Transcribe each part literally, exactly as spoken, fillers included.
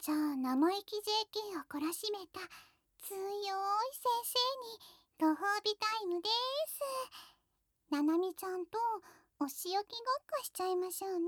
じゃあ生意気 ジェーケー を懲らしめた強い先生にご褒美タイムです。ななみちゃんとお仕置きごっこしちゃいましょうね。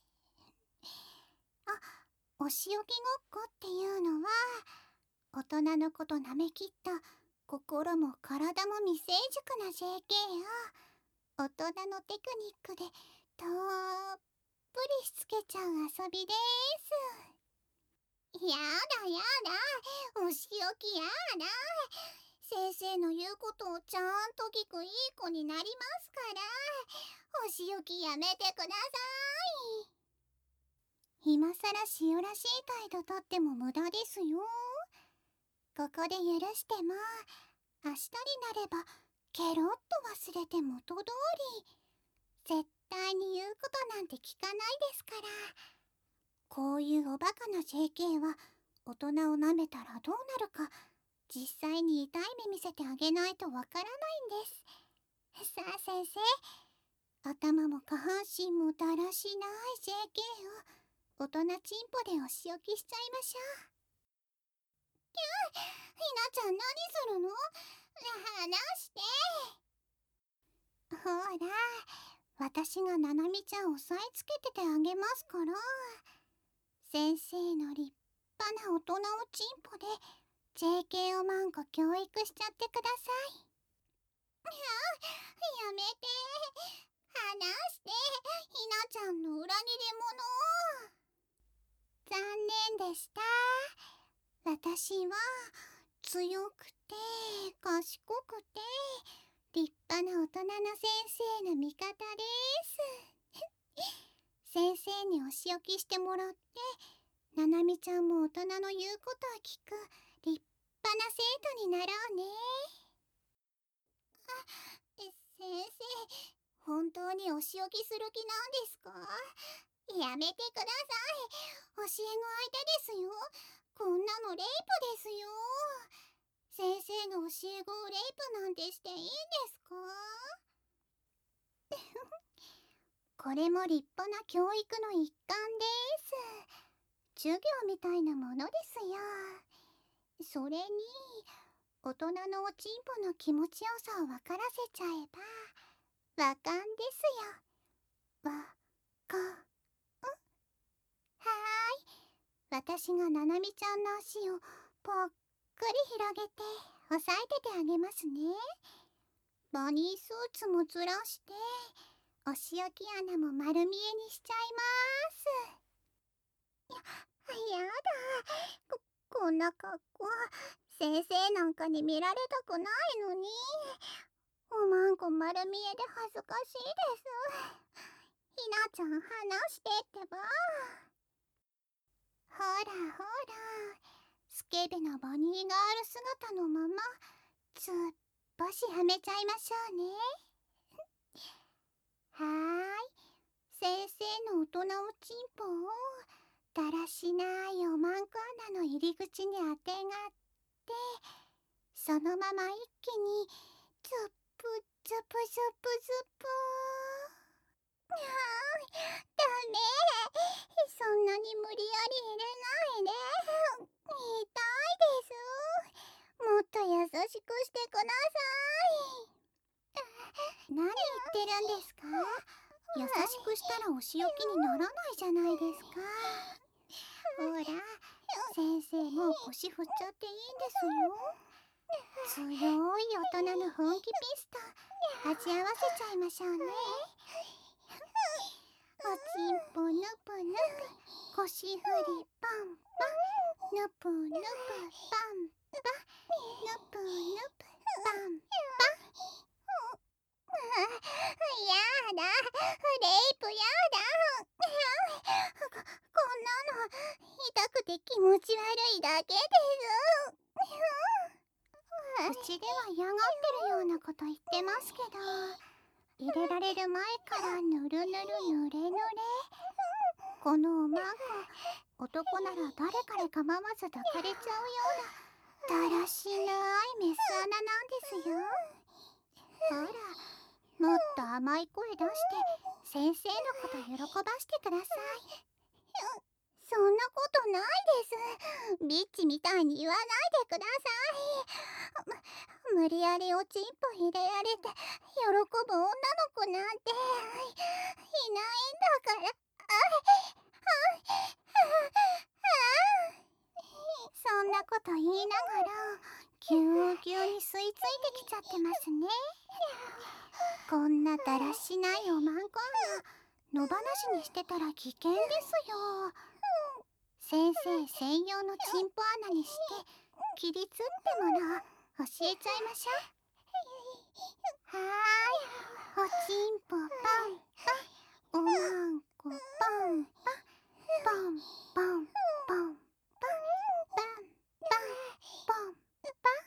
あ、お仕置きごっこっていうのは大人のことなめきった心も体も未成熟な ジェーケー を大人のテクニックでたっぷりしつけちゃう遊びです。やだやだ、お仕置きやだ。先生の言うことをちゃんと聞くいい子になりますから、お仕置きやめてください。今さら塩らしい態度とっても無駄ですよ。ここで許しても明日になればケロッと忘れて元通り。絶対に言うことなんて聞かないですから。こういうおバカな ジェーケー は大人を舐めたらどうなるか実際に痛い目見せてあげないとわからないんです。さあ先生、頭も下半身もだらしない ジェーケー を大人チンポでお仕置きしちゃいましょう。きゃー、ひなちゃん何するの？離して。ほら、私がななみちゃん押さえつけててあげますから。先生の立派な大人をチンポで ジェーケー をマンコ教育しちゃってください。や、やめて。離して、ひなちゃんの裏切り者。残念でした。私は強くて賢くて立派な大人の先生の味方です。先生にお仕置きしてもらってななみちゃんも大人の言うことを聞く立派な生徒になろうね。あ、先生、本当にお仕置きする気なんですか？やめてください。教え子相手ですよ。こんなのレイプですよ。先生が教え子をレイプなんてしていいんですか？これも立派な教育の一環です。授業みたいなものですよ。それに大人のおちんぽの気持ちよさを分からせちゃえばわかんですよ。わかん。はーい、私がななみちゃんの足をぽっくり広げて押さえててあげますね。バニースーツもずらしてお仕置き穴も丸見えにしちゃいます。や、やだ、こ、こんな格好先生なんかに見られたくないのに。おまんこ丸見えで恥ずかしいです。ひなちゃん離してってば。ほらほら、スケベなバニーガール姿のままずっとしはめちゃいましょうね。はーい、先生の大人おちんぽをだらしないおまんこ穴の入り口にあてがってそのまま一気にズップズプズプズプ。はーい、ダメ。そんなに無理やり入れないで。痛いです。もっと優しくしてください。何言ってるんですか？優しくしたらお仕置きにならないじゃないですか。ほら、先生もう腰振っちゃっていいんですよ。強い大人の本気ピスト味合わせちゃいましょうね。おちんぽぬぷぬぷ、腰振りパンパン、ぬぷぬぷパンパン、ぬぷぬぷパンパン。やだ、レイプやだ。こ、こんなの痛くて気持ち悪いだけです。うちでは嫌がってるようなこと言ってますけど、入れられる前からぬるぬるぬれぬれ。このおまんこ、男なら誰彼構わず抱かれちゃうようなだらしないメス穴なんですよ。ほら、もっと甘い声出して先生のこと喜ばしてください。そんなことないです。ビッチみたいに言わないでください。む無理やりおちんぽ入れられて喜ぶ女の子なんていないんだから。そんなこと言いながらぎゅうぎゅうに吸い付いてきちゃってますね。こんなだらしないおまんこ穴野放しにしてたら危険ですよ。先生専用のチンポ穴にして起立ってものを教えちゃいましょう。はーい、おちんぽパンパン、おまんこパンパン、パンパンパンパンパンパンパンパン。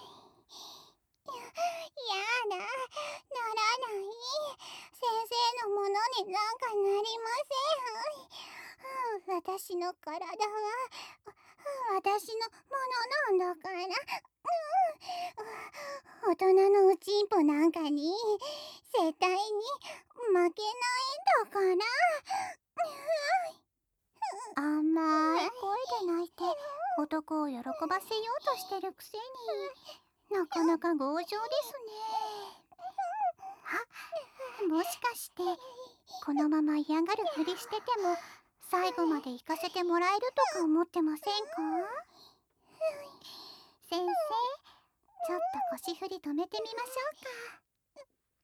やだ、ならない。先生のものになんかなりません。私の体は私のものなんだから。大人のおちんぽなんかに絶対に負けないんだから。甘い声で泣いて男を喜ばせようとしてるくせになかなか強情ですね。あ、もしかしてこのまま嫌がるふりしてても最後まで行かせてもらえるとか思ってませんか？先生、ちょっと腰振り止めてみましょ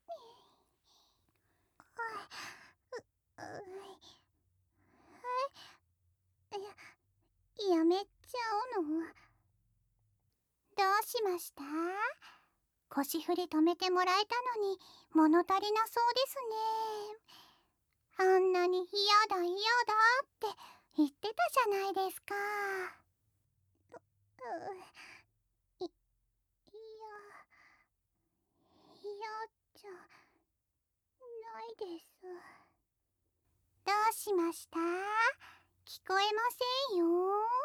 うか。や、やめちゃうの？どうしました？腰振り止めてもらえたのに物足りなそうですね。あんなに嫌だ嫌だって言ってたじゃないですか。い、いや、嫌じゃないです。どうしました？聞こえませんよ。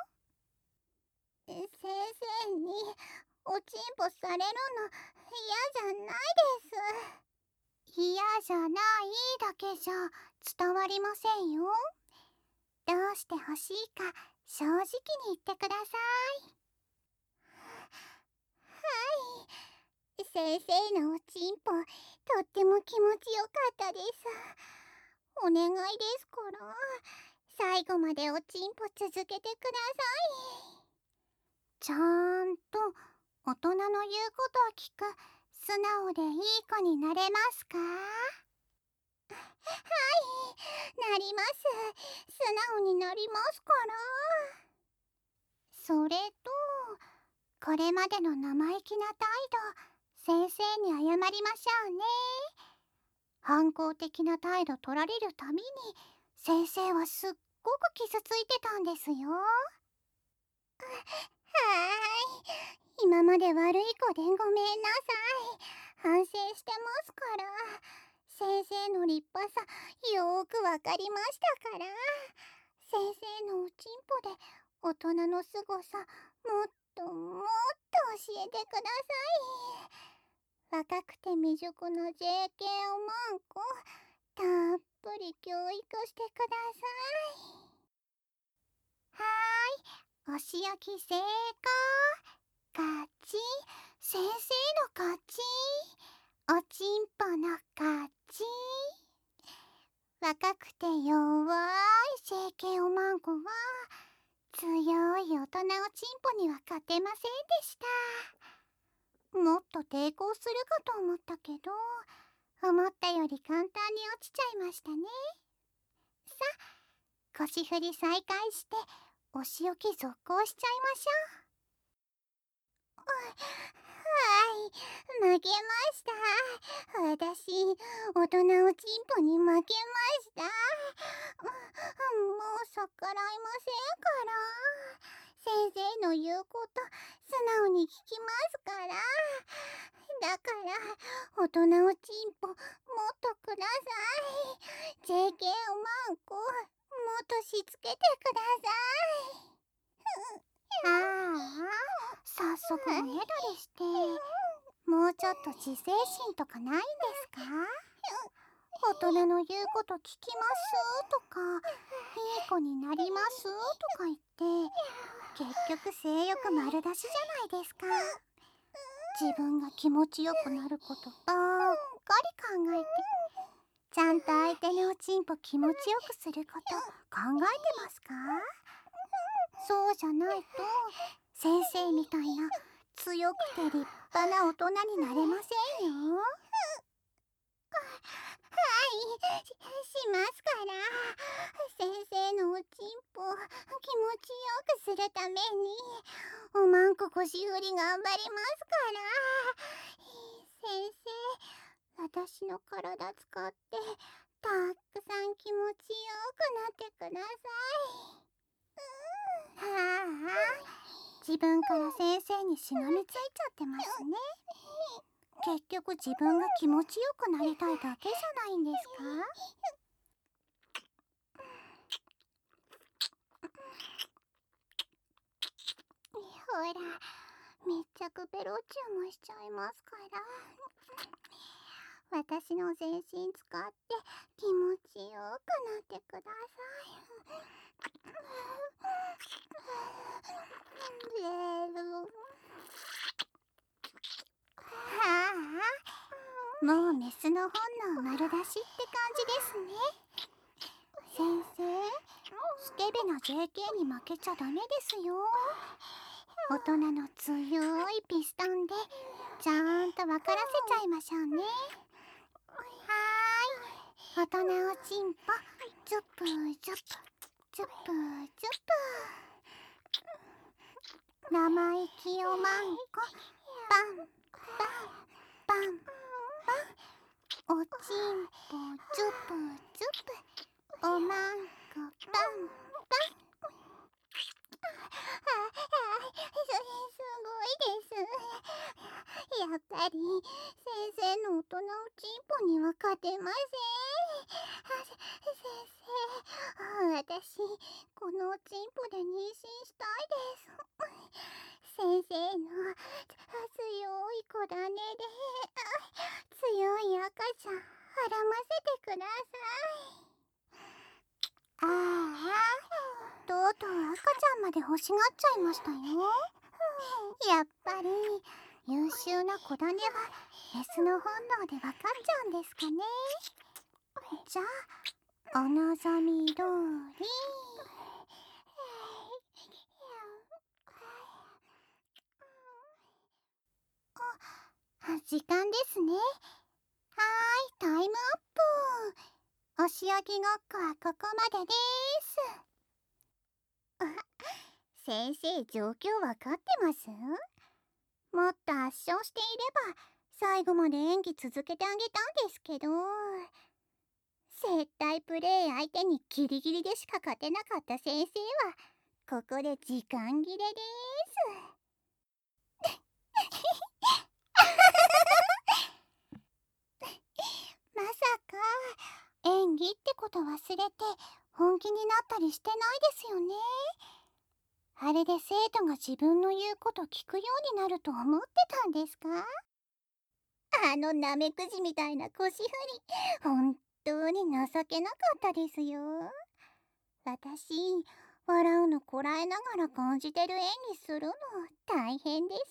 先生におちんぽされるの嫌じゃないです。嫌じゃないだけじゃ伝わりませんよ。どうしてほしいか正直に言ってください。はい、先生のおちんぽとっても気持ちよかったです。お願いですから最後までおちんぽ続けてください。ちゃんと大人の言うことを聞く素直でいい子になれますか？はい、なります。素直になりますから。それとこれまでの生意気な態度先生に謝りましょうね。反抗的な態度取られるたびに先生はすっごく傷ついてたんですよ。はーい、今まで悪い子でごめんなさい。反省してますから。先生の立派さよーくわかりましたから。先生のおちんぽで大人の凄さもっともっと教えてください。若くて未熟な ジェーケー おまんこたっぷり教育してください。はーい、お仕置き成功。勝ち。先生の勝ち。おちんぽの勝ち。若くて弱い ジェーケー おまんこは強い大人おちんぽには勝てませんでした。もっと抵抗するかと思ったけど思ったより簡単に落ちちゃいましたね。さあ、腰振り再開してお仕置き続行しちゃいましょう。はい、負けました。私、大人おちんぽに負けました。もう逆らいませんから。先生の言うこと素直に聞きますから。だから大人おちんぽもっとください。ジェーケー おまんこもっとしつけてください。ああ、早速おねだりしてもうちょっと自制心とかないんですか？ 大人の言うこと聞きますとか、いい子になりますとか言って、結局性欲丸出しじゃないですか。自分が気持ちよくなることばっかり考えて、ちゃんと相手のおちんぽ気持ちよくすること考えてますか？そうじゃないと先生みたいな強くて立派な大人になれませんよ。はい、し、しますから。先生のおちんぽ気持ちよくするためにおまんこ腰振り頑張りますから。先生、私の体使ってたくさん気持ちよくなってください。はあ、自分から先生にしがみついちゃってますね。結局自分が気持ちよくなりたいだけじゃないんですか？ほら、めっちゃくペロチューもしちゃいますから。私の全身使って気持ちよくなってください。はあ、もうメスの本能丸出しって感じですね。先生、スケベな ジェーケー に負けちゃダメですよ。大人の強いピストンでちゃんと分からせちゃいましょうね。はーい、大人おちんぽジュップジュップジュップジュップ、生意気おまんこパンパンパンパン、おちんぽジュップジュップ、おまんこパンパン。はい、それすごいです。やっぱり先生の大人おちんぽには勝てません。先生、私このおちんぽで妊娠したいです。先生の強い子種で強い赤ちゃんはらませてください。ああ、とうとう赤ちゃんまで欲しがっちゃいましたよ。やっぱり優秀な子種はメスの本能でわかっちゃうんですかね。じゃあお望み通り。あ、時間ですね。はーい、タイムアップ。お仕置きごっこはここまでです。あ、先生状況わかってます？もっと圧勝していれば最後まで演技続けてあげたんですけど、接待プレイ相手にギリギリでしか勝てなかった先生はここで時間切れです。まさか演技ってこと忘れて本気になったりしてないですよね。あれで生徒が自分の言うこと聞くようになると思ってたんですか？あのナメクジみたいな腰振り、本当に情けなかったですよ。私、笑うのこらえながら感じてる演技するの大変でした。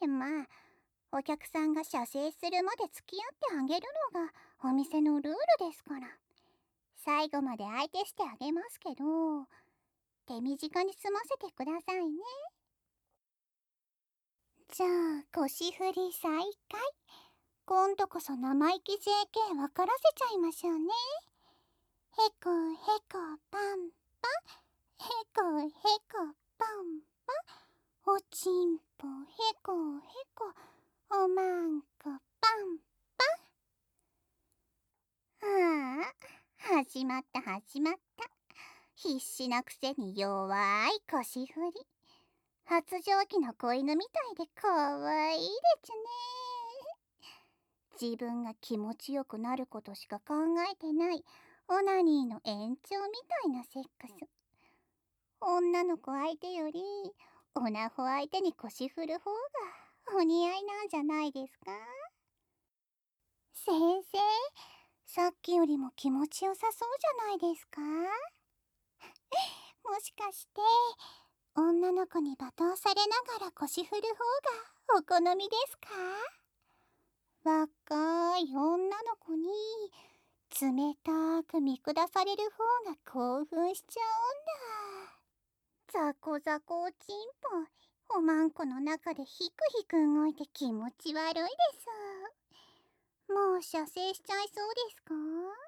まあ、お客さんが射精するまで付き合ってあげるのがお店のルールですから、最後まで相手してあげますけど、手短に済ませてくださいね。じゃあ腰振り再開。今度こそ生意気 ジェーケー 分からせちゃいましょうね。へこへこパンパン、へこへこパンパン、おちんぽへこへこ、おまんこパンパン。ああ、始まった始まった。必死なくせに弱い腰振り。発情期の子犬みたいでかわいいですね。自分が気持ちよくなることしか考えてないオナニーの延長みたいなセックス。女の子相手よりオナホ相手に腰振る方がお似合いなんじゃないですか？ 先生、さっきよりも気持ちよさそうじゃないですか？もしかして女の子に罵倒されながら腰振る方がお好みですか？若い女の子に冷たく見下される方が興奮しちゃうんだ。ザコザコおちんぽ、おまんこの中でヒクヒク動いて気持ち悪いです。もう射精しちゃいそうですか？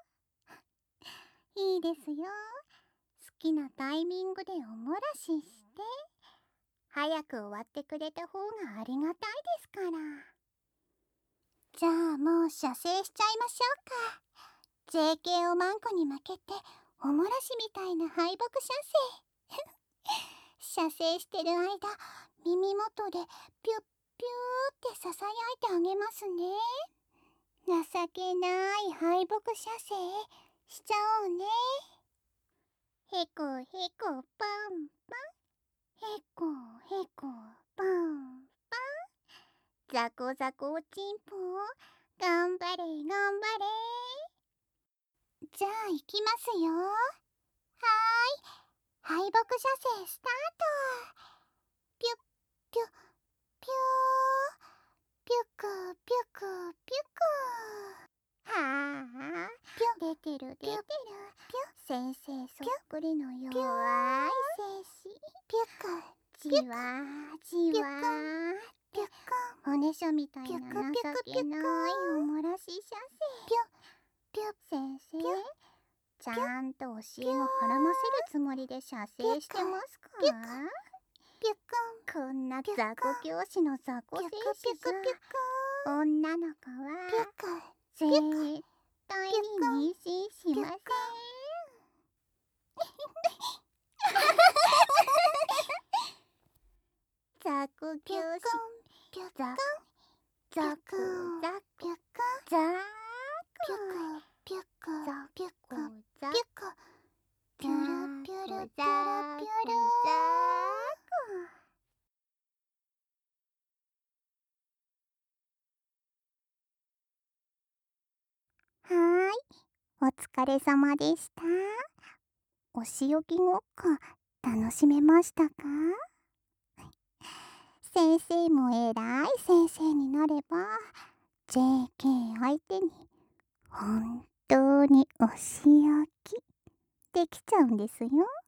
いいですよ。好きなタイミングでおもらしして、早く終わってくれた方がありがたいですから。じゃあもう射精しちゃいましょうか。ジェーケー おまんこに負けておもらしみたいな敗北射精。射精してる間、耳元でピュッピューってささやいてあげますね。情けない敗北射精しちゃおうね。へこへこパンパン、へこへこパンパン、ザコザコおちんぽ、頑張れ頑張れ。じゃあ行きますよ。はーい、敗北射精スタート。ピュッピュッピュー、ピュクピュクピュク。はあ、ピュ出てる出てる。ピュ先生そっくりの弱い精子。ピュクじわじわピュク、おねしょみたいな情けないおもらし射精。ピュピュ先生、ちゃんと教えをはらませるつもりで射精してますか？ピュク、こんな雑魚教師の雑魚精子じゃ女の子は絶対に妊娠しません。ザコ教師、ザコザコザコザコピュクピュクピュクピュクピュルピュルピュルピュル。はーい、お疲れ様でした。お仕置きごっこ楽しめましたか？先生も偉い先生になれば ジェーケー 相手に本当にお仕置きできちゃうんですよ。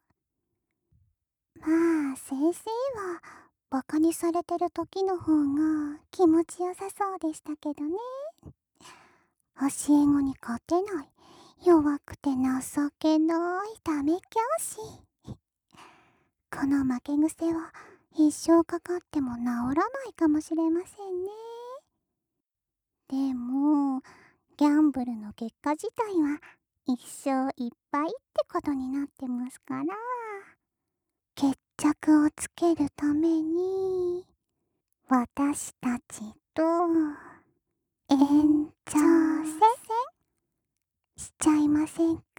まあ先生はバカにされてる時の方が気持ちよさそうでしたけどね。教え子に勝てない弱くて情けないダメ教師。この負け癖は一生かかっても治らないかもしれませんね。でもギャンブルの結果自体は一生いっぱいってことになってますから、決着をつけるために私たちと延長戦しちゃいませんか？